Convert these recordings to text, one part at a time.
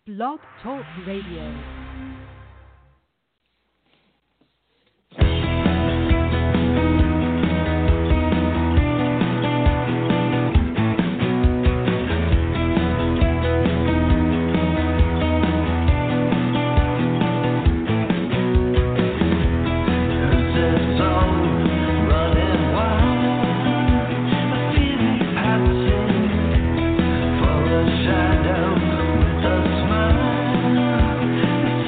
Blog Talk Radio. Shadow with a smile.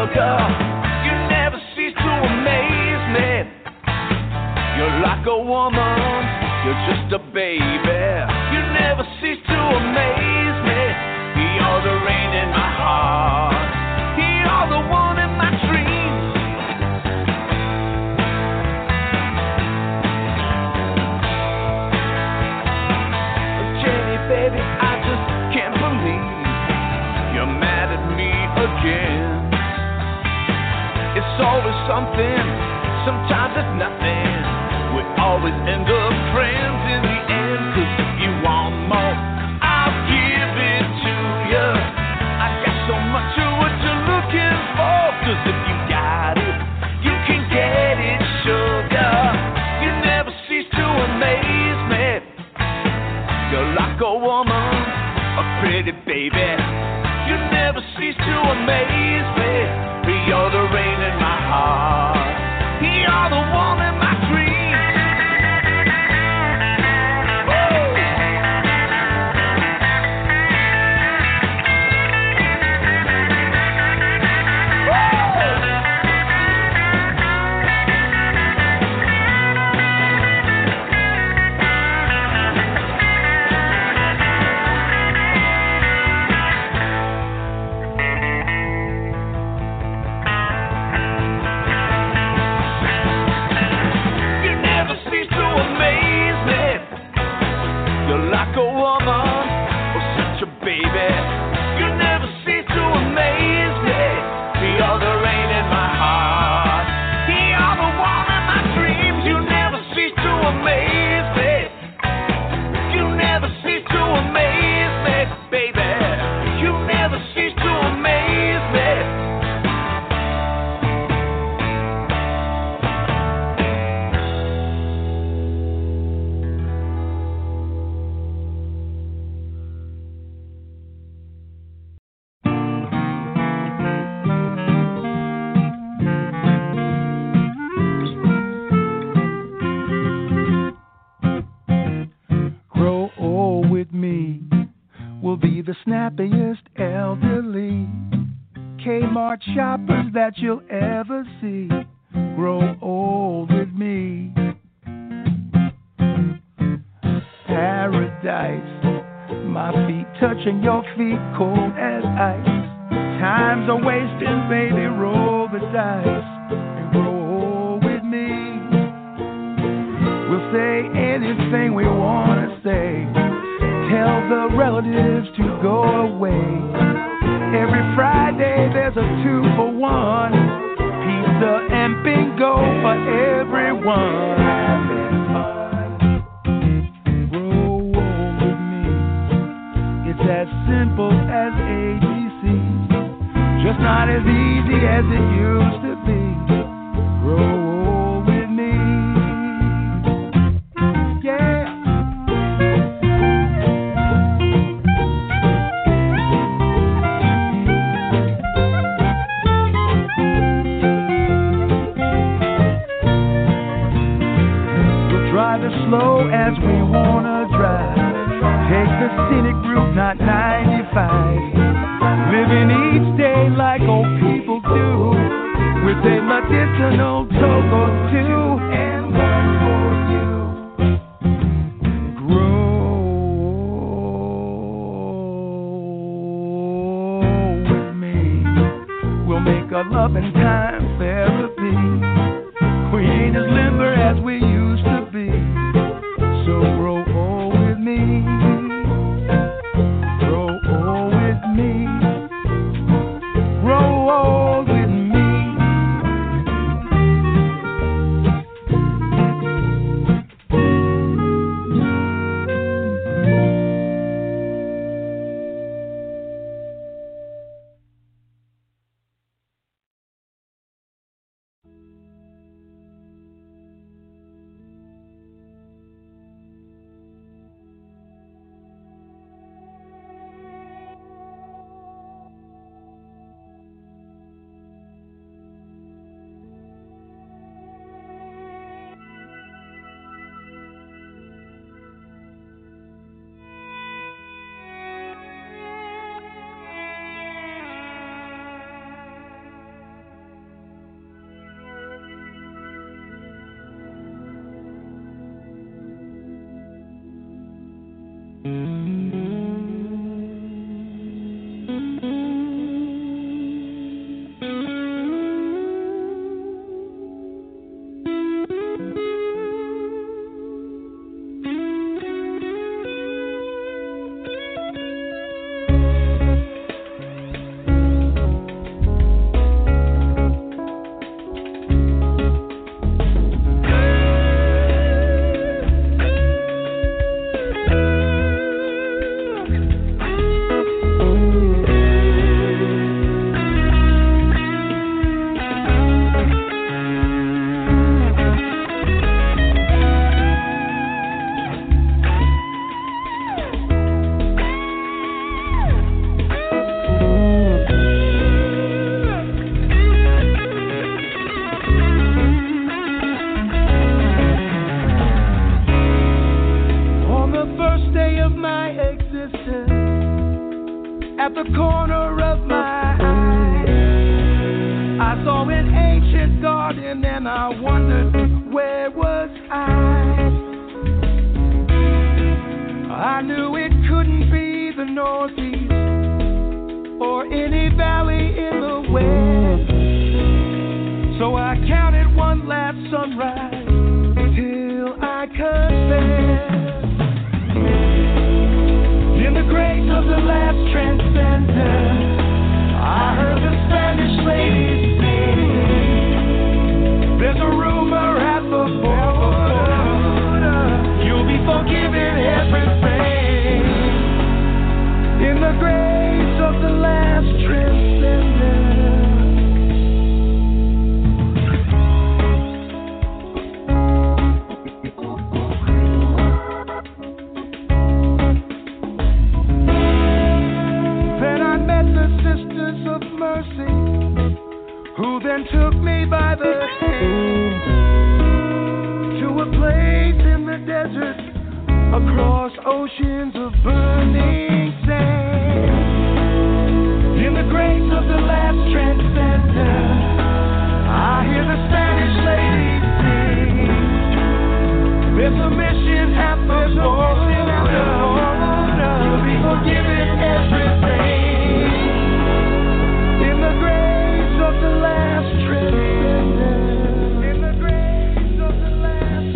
sugar. You never cease to amaze me. You're like a woman, you're just a baby. You never cease to amaze me. You're the rain in my heart. You're the one in my dreams. Jenny, baby, I just can't believe you're mad at me again. It's always something, sometimes it's nothing. We always end up friends in the end. 'Cause if you want more, I'll give it to you. I got so much of what you're looking for. 'Cause if you got it, you can get it, sugar. You never cease to amaze me. You're like a woman, a pretty baby. You never cease to amaze me. You're the rain in my heart. You're the one in my dreams. Like a woman, or such a baby. You never cease to amaze me. You're the rain in my heart. You're the one in my dreams. You never cease to amaze me. You never cease to amaze me, baby. You never cease to amaze me. The snappiest elderly Kmart shoppers that you'll ever see. Grow old with me. Paradise, my feet touching your feet, cold as ice. Times are wasting, baby, roll the dice and grow old with me. We'll say anything we want to say. Tell the relatives to go away. Every Friday there's a 2-for-1. Pizza and bingo for everyone. Grow old with me. It's as simple as ABC. Just not as easy as it used to be. Grow old with me. Yeah. Slow as we wanna drive. Take the scenic route, not 95. Living each day like old people do, with a medicinal talk or two, and one for you. Grow with me. We'll make a loving time therapy. We ain't as limber as we used to be. So grow old with me. Grow old with me. Grow old with me. I wondered, where was I knew it couldn't be the Northeast or any valley in the West. So I counted one last sunrise till I confessed. In the grace of the last transcendent, I heard the Spanish lady sing. There's a rumor at the border, you'll be forgiven everything. In the grace of the last transcendent. Then I met the Sisters of Mercy, who then took me by the hand to a place in the desert across oceans of burning sand. In the grace of the last transcendent, I hear the Spanish lady sing. There's a mission at the border, you'll be forgiven everything. In the grace of the last transcendent, in the grace of the last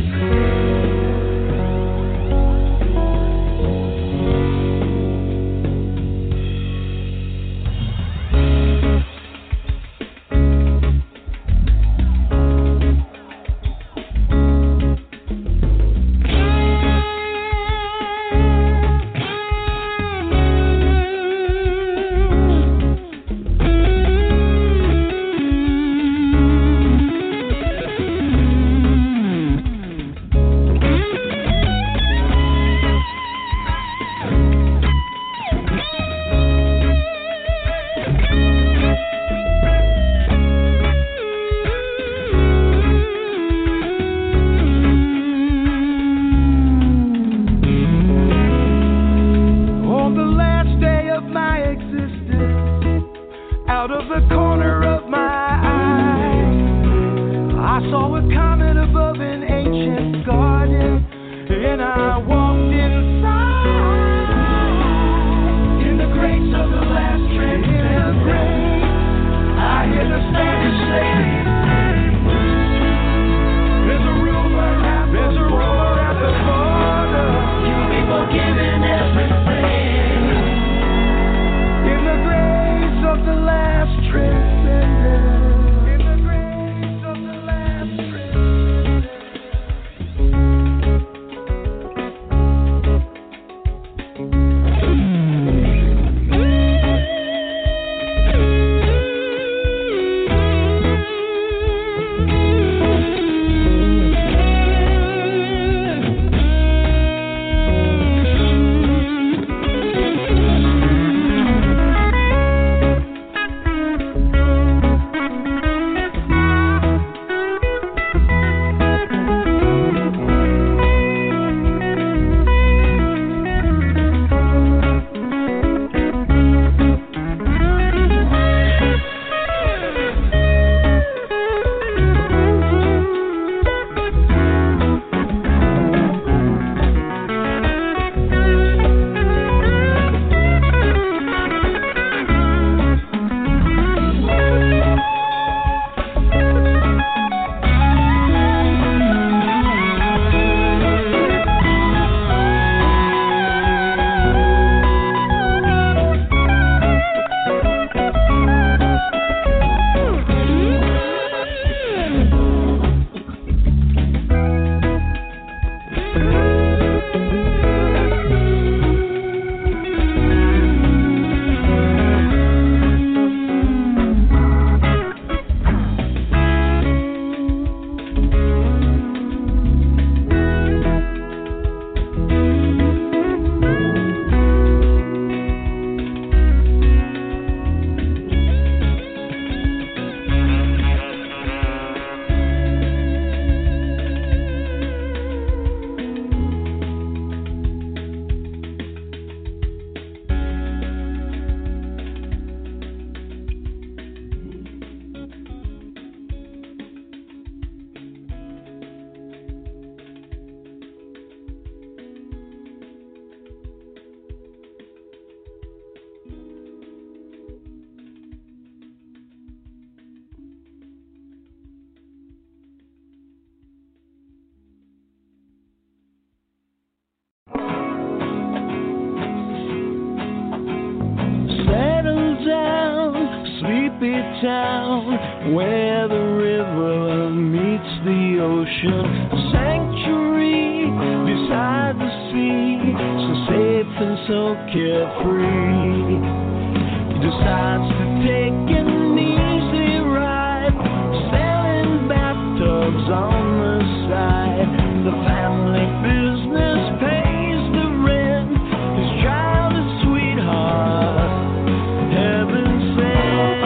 town where the river meets the ocean. A sanctuary beside the sea, so safe and so carefree. He decides to take an easy ride, selling bathtubs on the side. The family business pays the rent. His childhood sweetheart, heaven sent.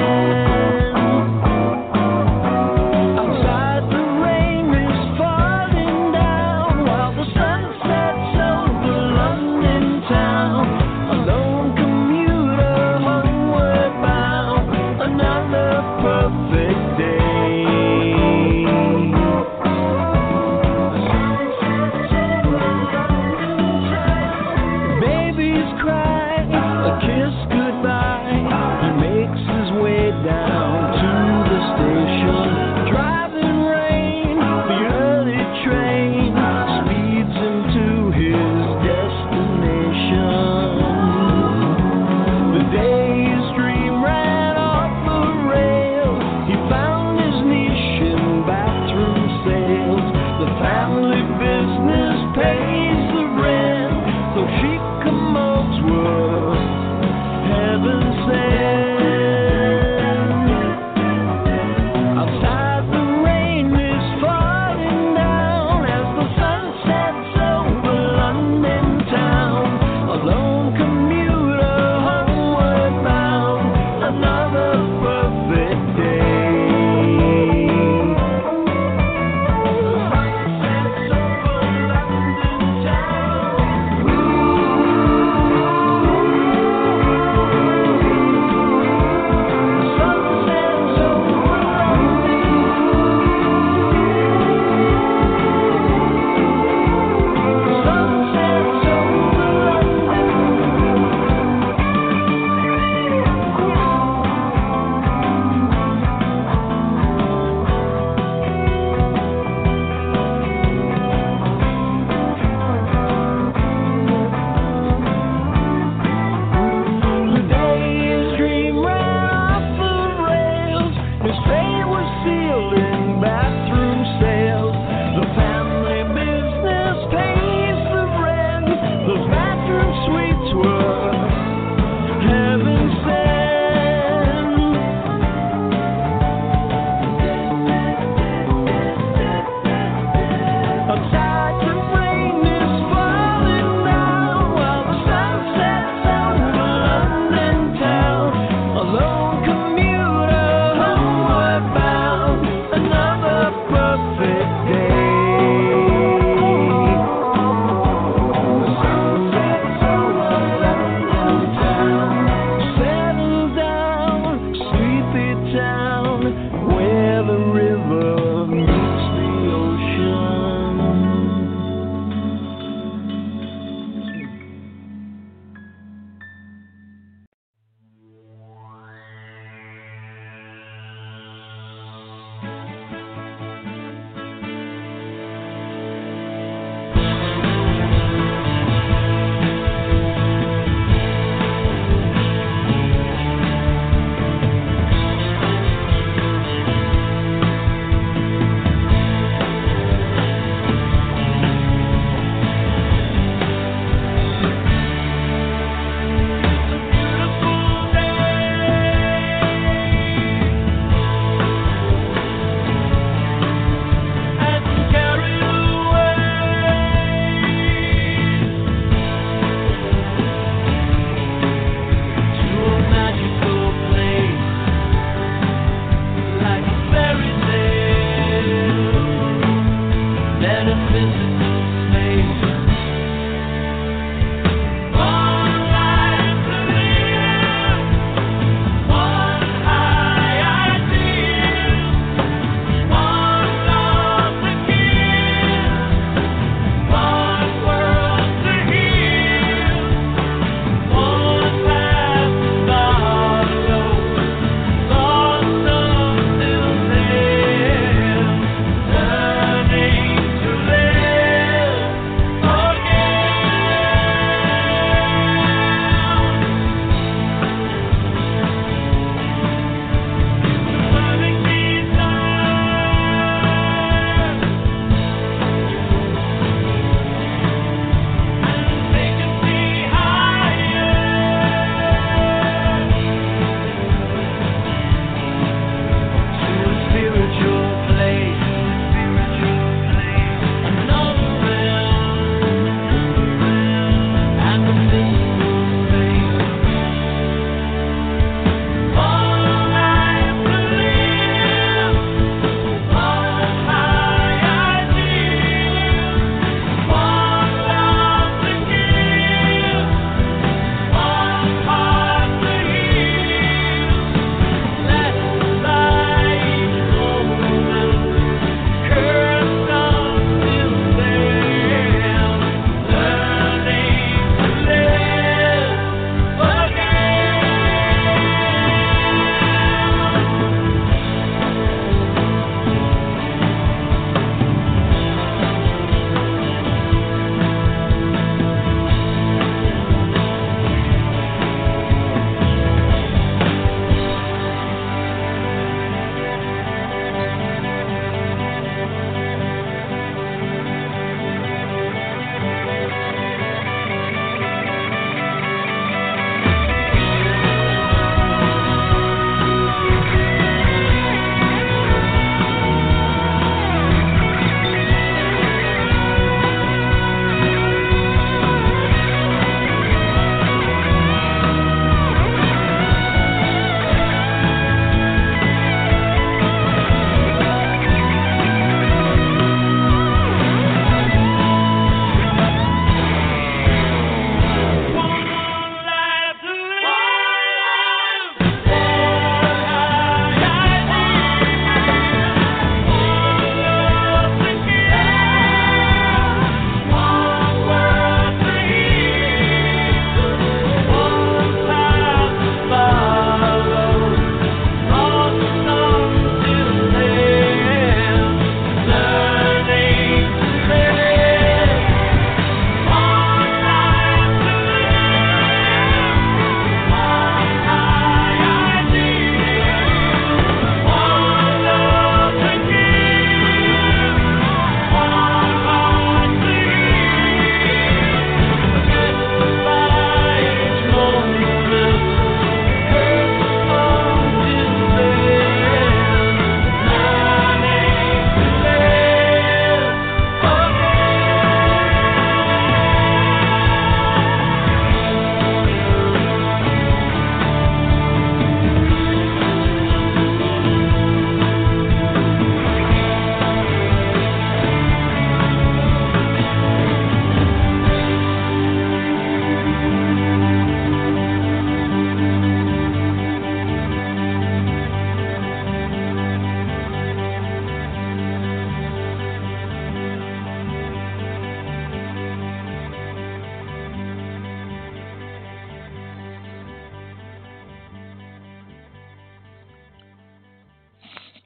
Outside the rain is falling down while the sun sets over London town. A lone commuter homeward bound.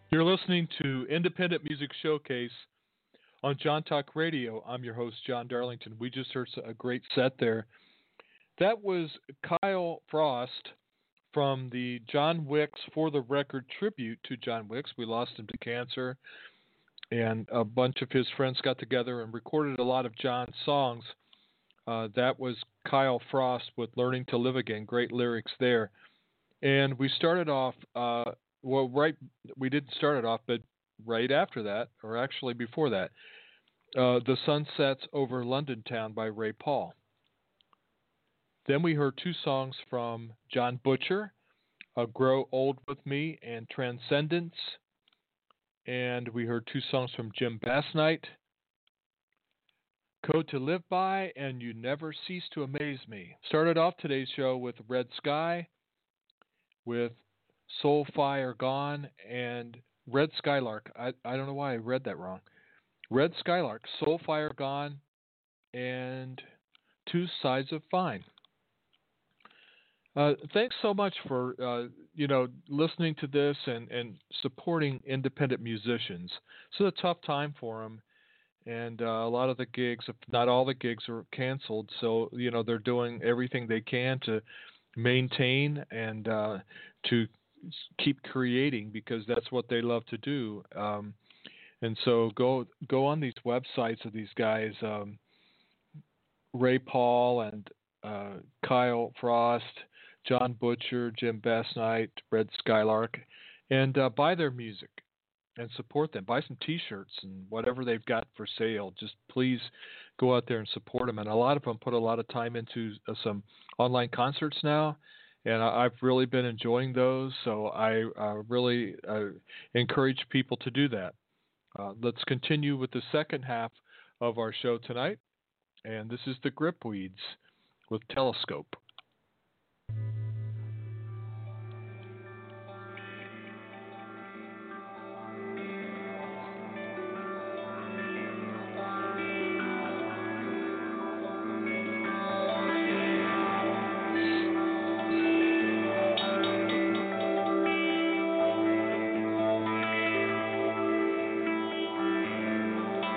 You're listening to Independent Music Showcase on John Talk Radio. I'm your host, John Darlington. We just heard a great set there. That was Kyle Frost from the John Wicks For the Record tribute to John Wicks. We lost him to cancer, and a bunch of his friends got together and recorded a lot of John's songs. That was Kyle Frost with Learning to Live Again. Great lyrics there. And we started off, we didn't start it off, but right after that, or actually before that, The Sun Sets Over London Town by Ray Paul. Then we heard two songs from John Butcher, Grow Old With Me and Transcendence. And we heard two songs from Jim Bassnight, Code to Live By and You Never Cease to Amaze Me. Started off today's show with Red Sky, with Soul Fire Gone, and Red Skylark. I don't know why I read that wrong. Red Skylark, Soul Fire Gone, and Two Sides of Fine. Thanks so much for listening to this and supporting independent musicians. It's a tough time for them, and a lot of the gigs, if not all the gigs, are canceled. So they're doing everything they can to maintain and to keep creating, because that's what they love to do. And so go on these websites of these guys, Ray Paul and Kyle Frost, John Butcher, Jim Bassnight, Red Skylark, and buy their music and support them. Buy some T-shirts and whatever they've got for sale. Just please go out there and support them. And a lot of them put a lot of time into some online concerts now, and I've really been enjoying those. So I really encourage people to do that. Let's continue with the second half of our show tonight, and this is the Gripweeds with Telescope.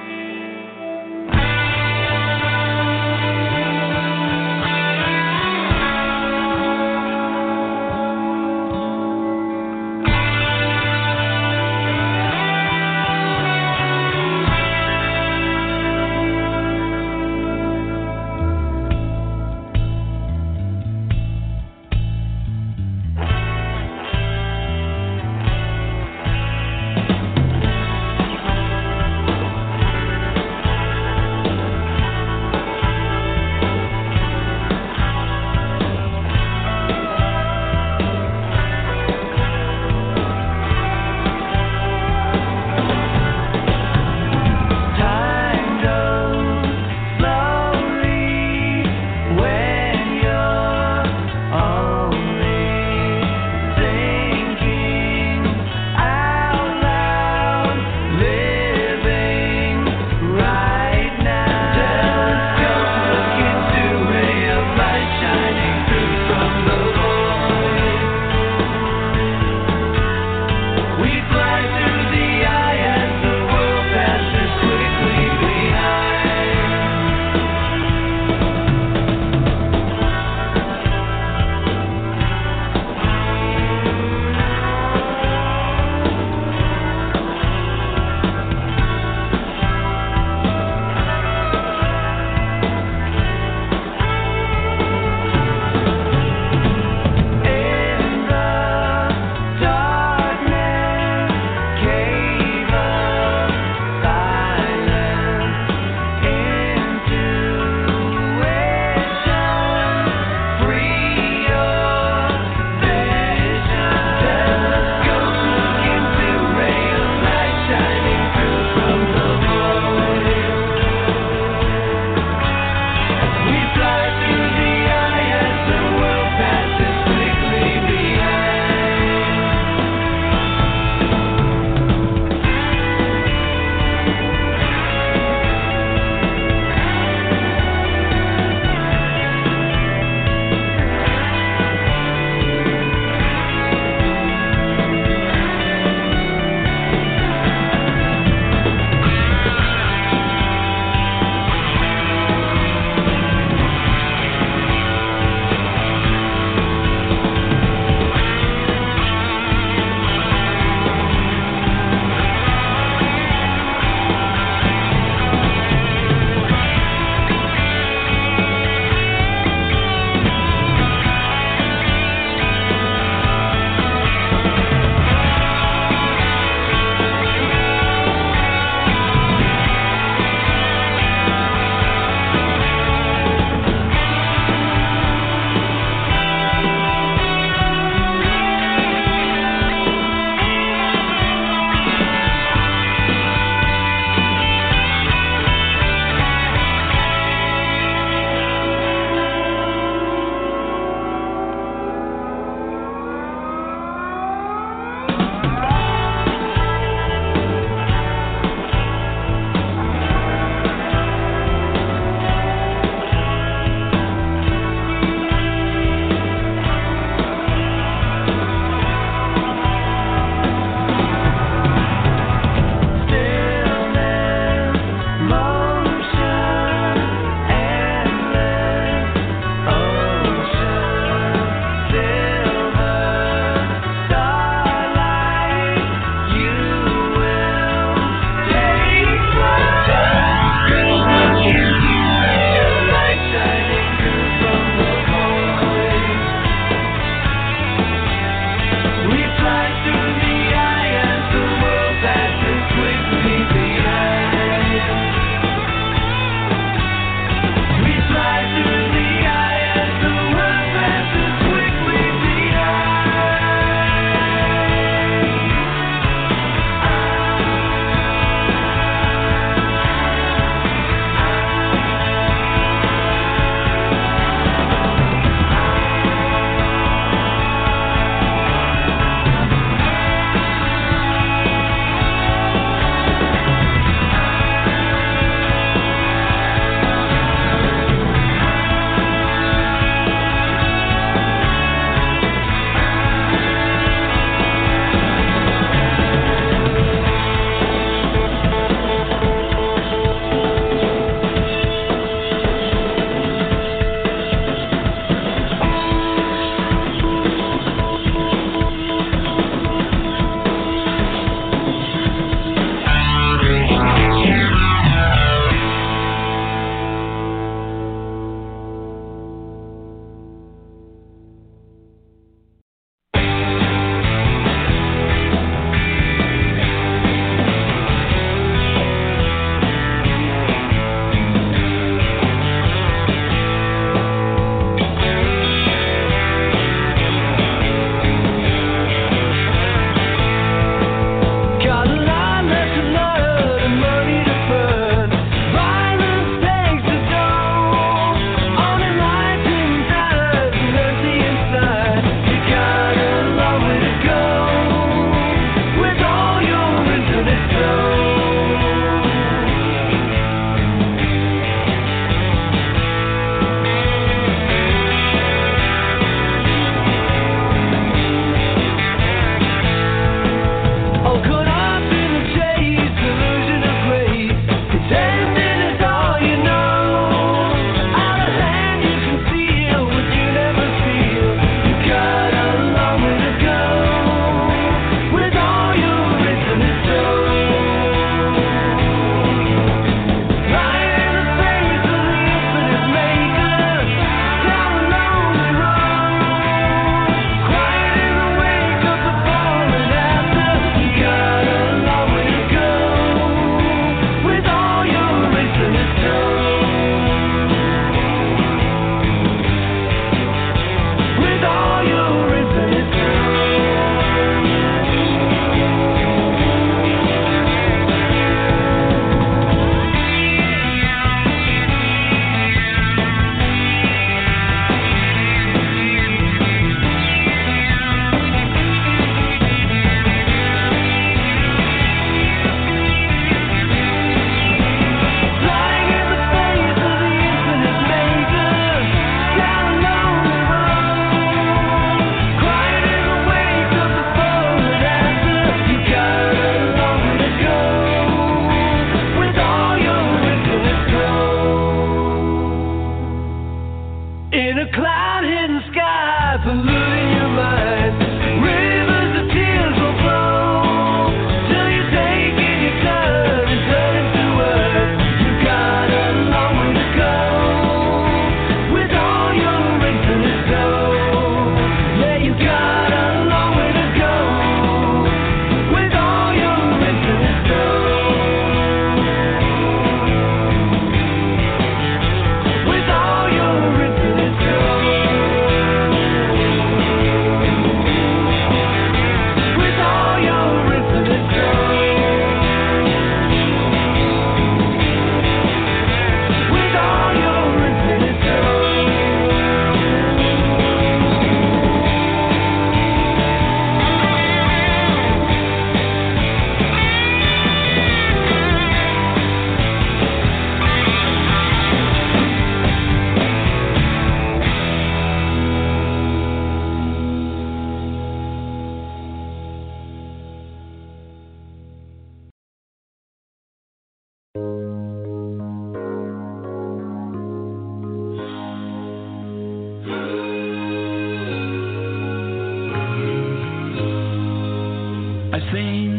Thank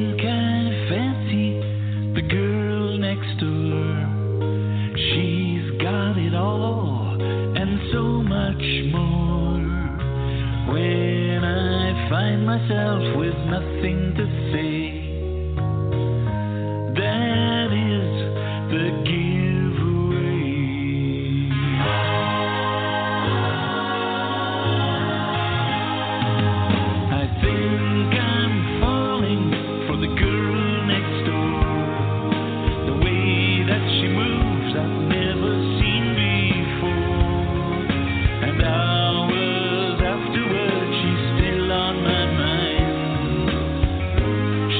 think I fancy the girl next door. She's got it all and so much more. When I find myself with nothing to say, that is the giveaway. I think I'm falling for the girl next door. The way that she moves I've never seen before. And hours afterwards she's still on my mind.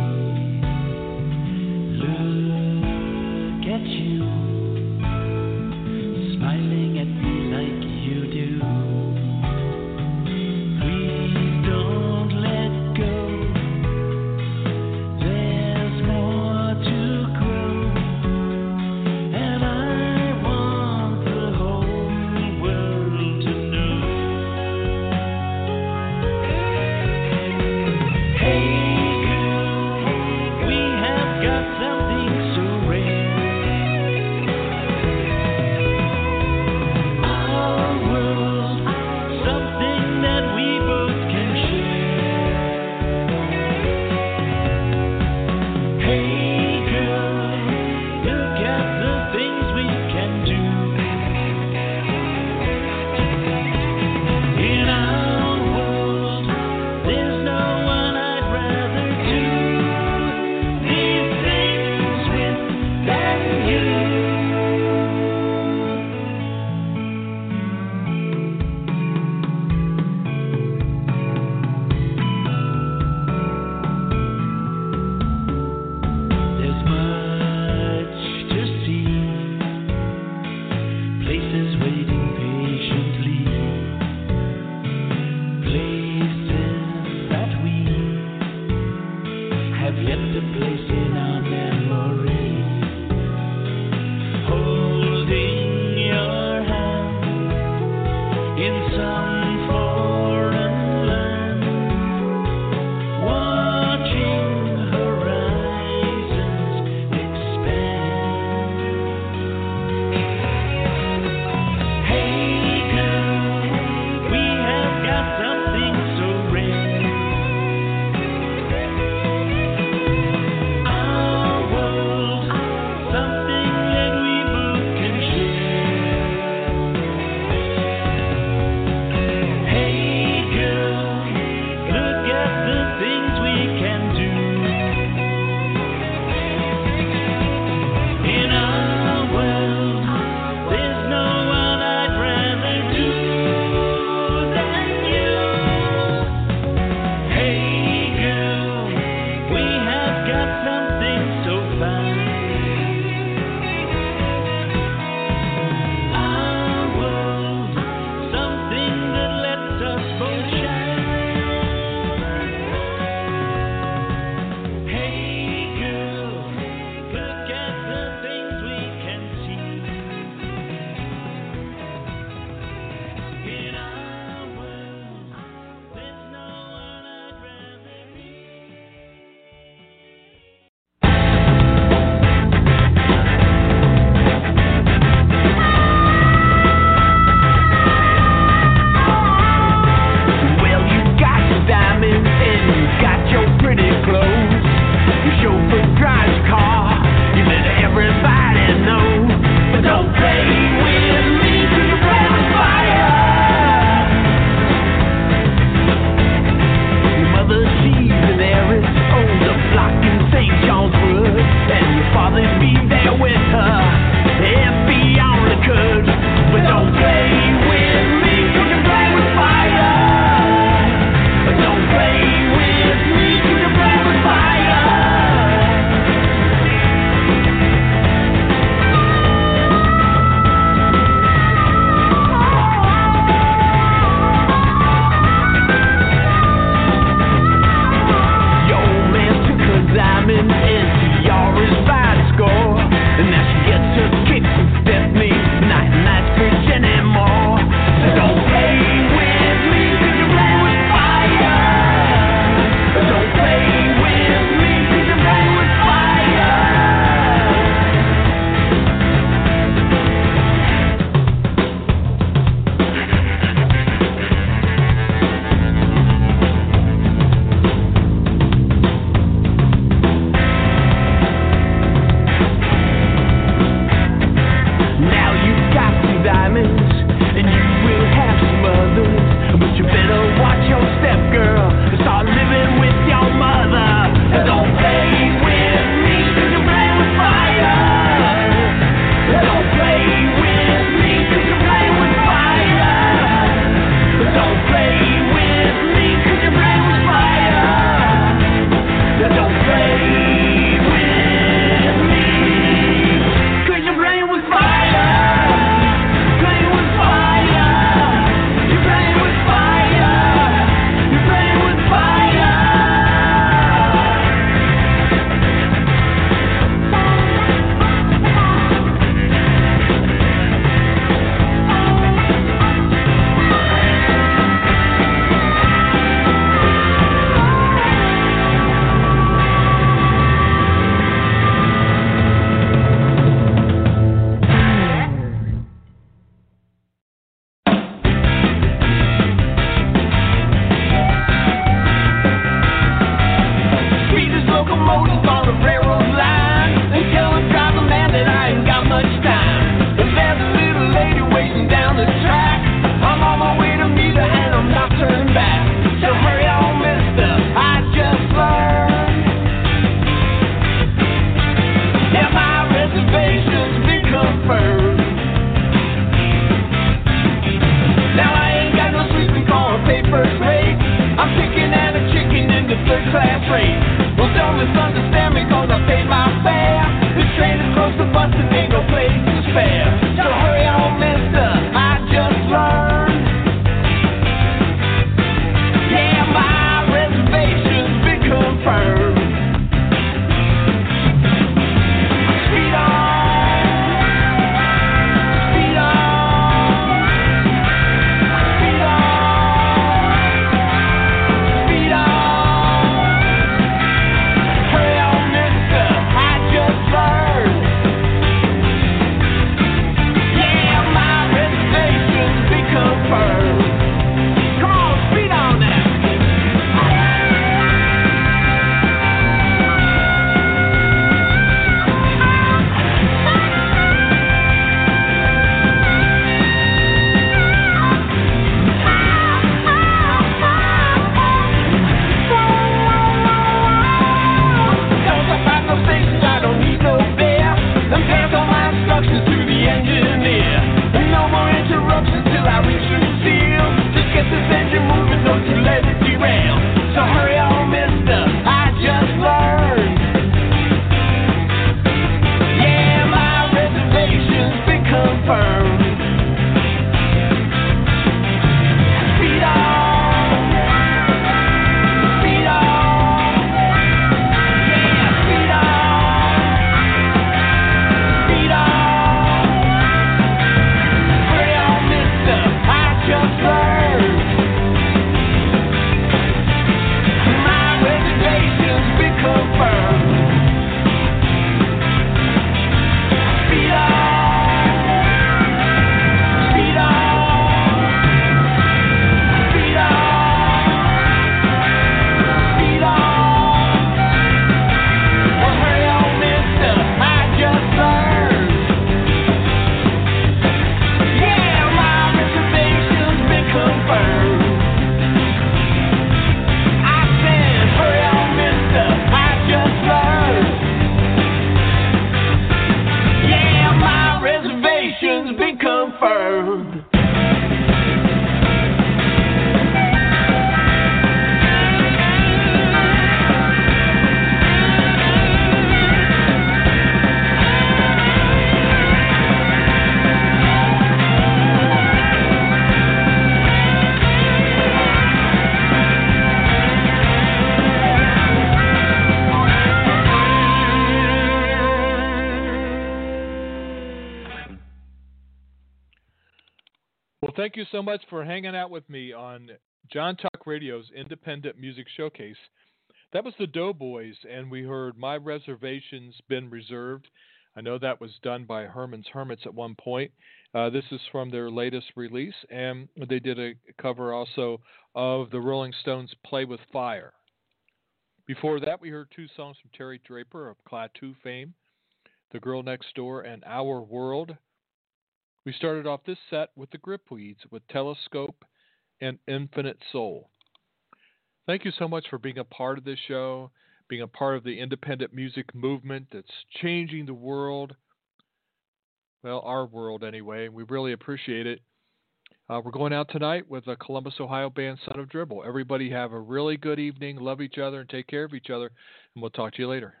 thank you so much for hanging out with me on John Talk Radio's Independent Music Showcase. That was the Doughboys, and we heard My Reservation's Been Reserved. I know that was done by Herman's Hermits at one point. This is from their latest release, and they did a cover also of the Rolling Stones' Play with Fire. Before that, we heard two songs from Terry Draper of Klaatu fame, The Girl Next Door and Our World. We started off this set with the Gripweeds with Telescope and Infinite Soul. Thank you so much for being a part of this show, being a part of the independent music movement that's changing the world. Well, our world anyway. We really appreciate it. We're going out tonight with a Columbus, Ohio band, Son of Dribble. Everybody have a really good evening. Love each other and take care of each other. And we'll talk to you later.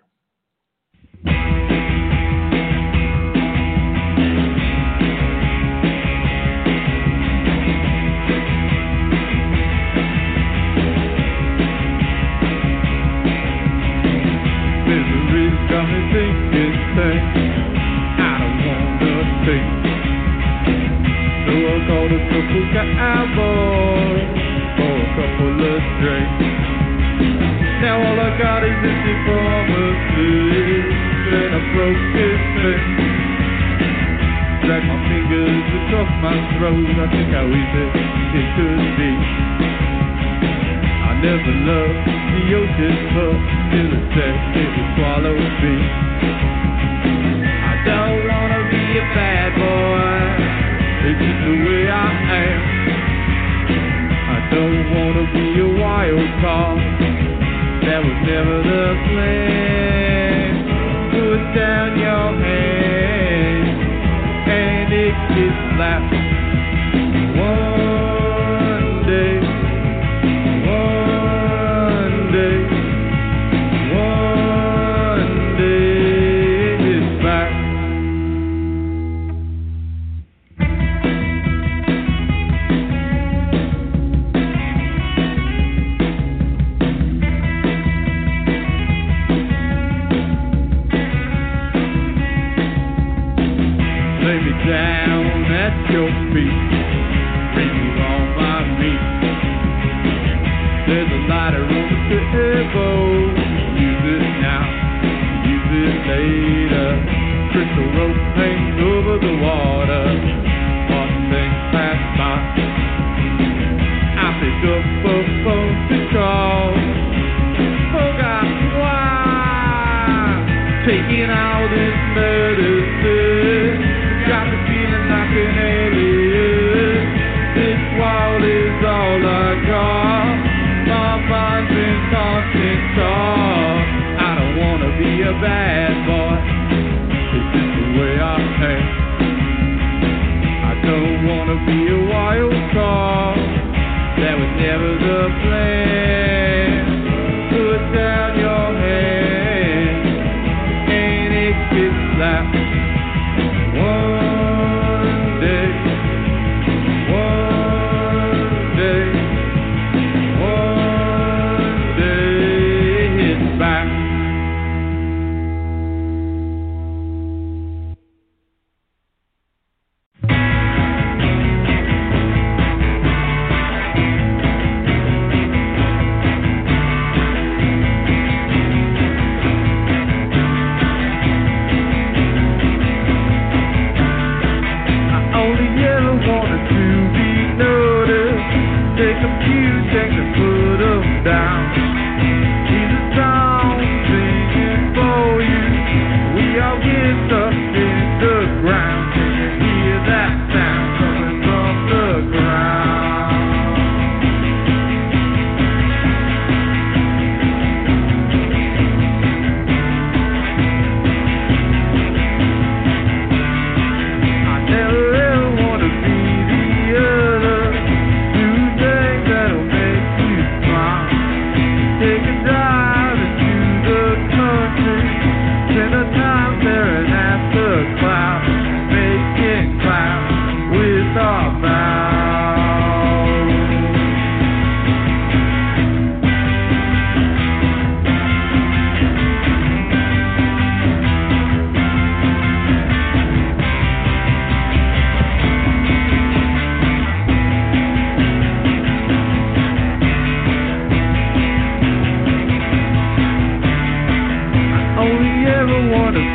Misery's got me thinking things I don't wanna think. So I called a couple cowboys for a couple of drinks. Now all I got is empty promises and a broken face. Drag my fingers across my throat, I think how easy it could be. I never loved the ocean, but till it said it would swallow me. I don't wanna be a bad boy, it's just the way I am. I don't wanna be a wild card, that was never the plan. Put down your hand and it gets laughed. One day, it's back. Lay me down at your feet, bring you on my meat. There's a lighter on the table, use it now, use it later. Crystal rope hangs over the water, watch things pass by. I pick up a phone to call, oh God, why? Taking all this medicine got me feeling like an alien. This wall is all I got. My mind's in constant talk. I don't wanna be a bad boy, it's just the way I am. I don't wanna be a wild card, that was never the plan. Put down your hand and it gets slapped. One day, it's back.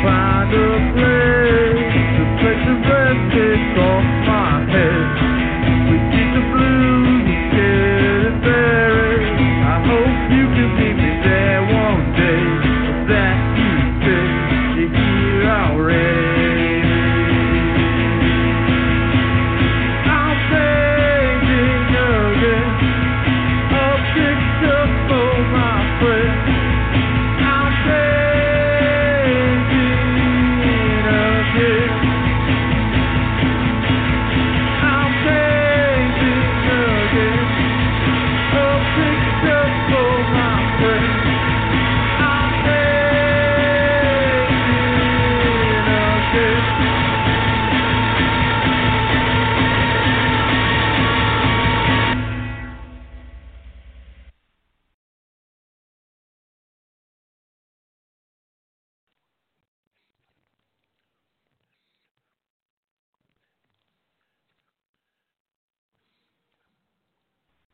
find a place.